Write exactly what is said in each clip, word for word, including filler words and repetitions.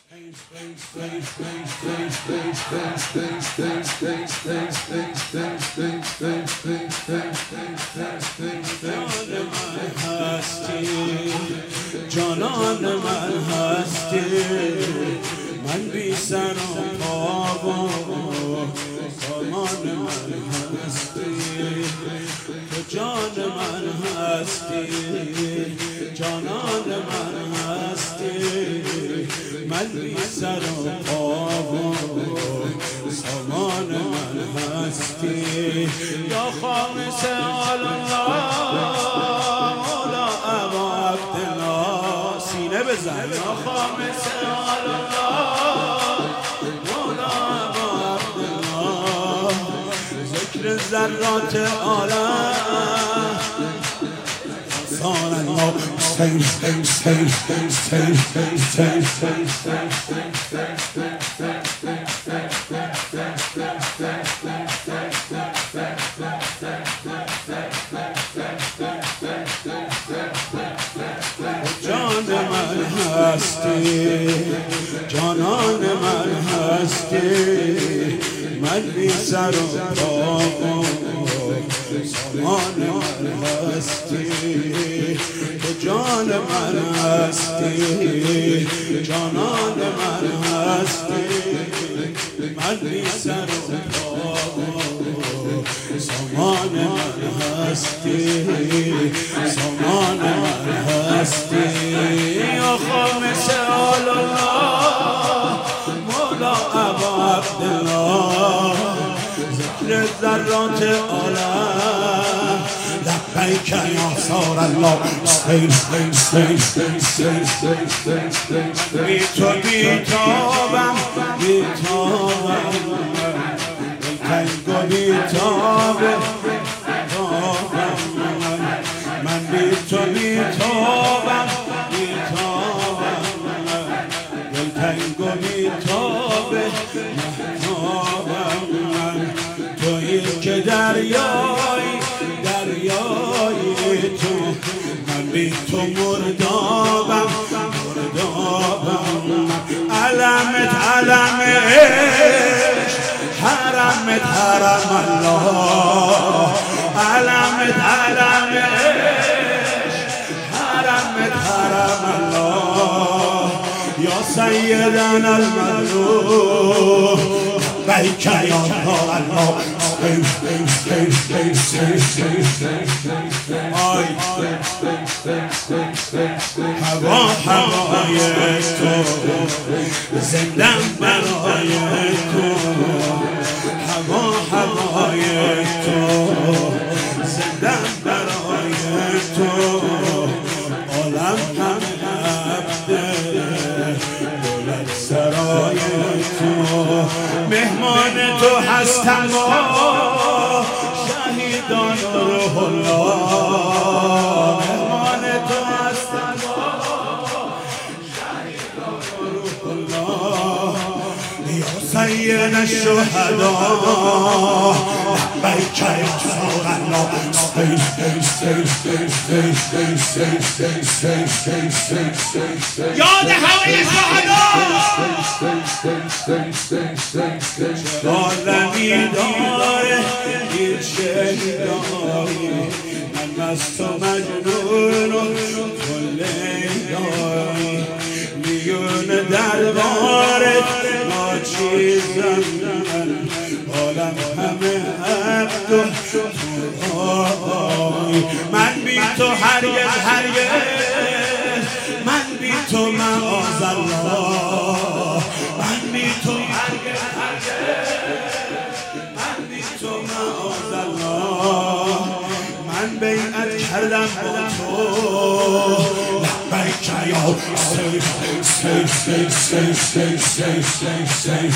جانان من هستی من بی سر و پا و سامان من هستی تو جان من هستی جانان من هستی من بی سر و پا و سامان من هستی یا خامس آل الله مولا ابا عبدالله سینه بزن یا خامس آل الله مولا ابا عبدالله ذکر ذرات عالم سان الله سین سین سین سین سین جان من هستی جانان من هستی من بی سر و پا سامان من هستی تو جان من هستی جانان من هستی من بی سر و پا سامان من هستی سامان من هستی یا خامس آل الله مولا ابا عبدالله ذکر ذرات عالم لبیک یا سار الله سین سین سین سین سین سین بی تو بی تابم بی تابم تنگ و بی تابم من بی تو بی تابم بی تابم دل تنگ و بی تابه محتابم من تویی که دریایی دریایی تو من بی تو مردابم مردابم علمت علم عشق حرمت حرم الله علمت علم عشق حرمت حرم الله یا سیدنا المظلوم لبیک یا الله هوا هوای تو زندم برای تو هوا هوای تو زندم برای تو عالم همه عبده دولت سرای تو مهمان تو هستم و شهیدان روح الله مهمان تو هستم و شهیدان روح الله یا سید الشهدا لبیک یا سار الله یاد همه شهدا عالمی داره دیر شهدایی من مست و مجنون و تو لیلایی میون دربارت ناچیزم من عالم همه عبد و خدای من بی تو هرگز هرگز من بی تو معاذالله من بی تو هرگز هرگز من بی تو معاذالله من بیعت کردم با تو لبیک یا سید سید سید سید سید سید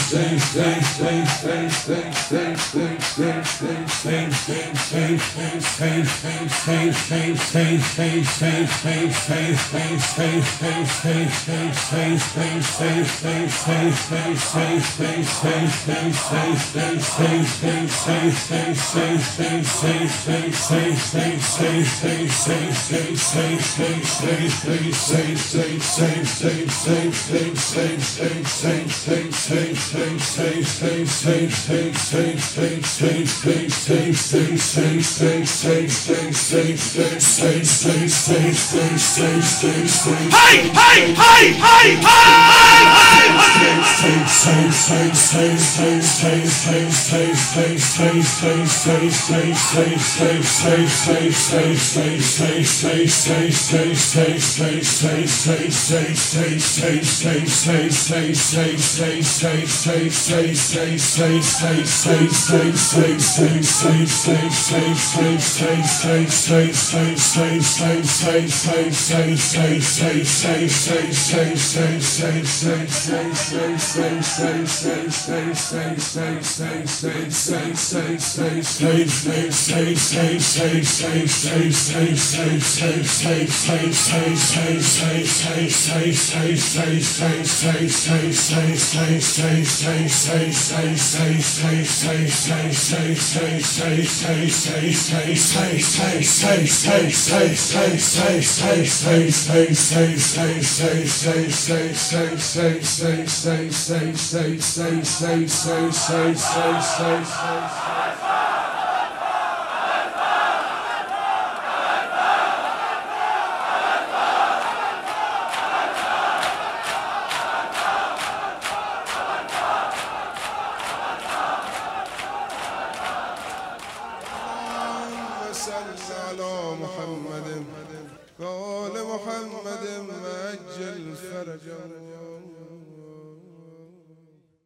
Say, say, say, say, say, say, say, say, say, say, محمد وآل محمد مأجل فرجه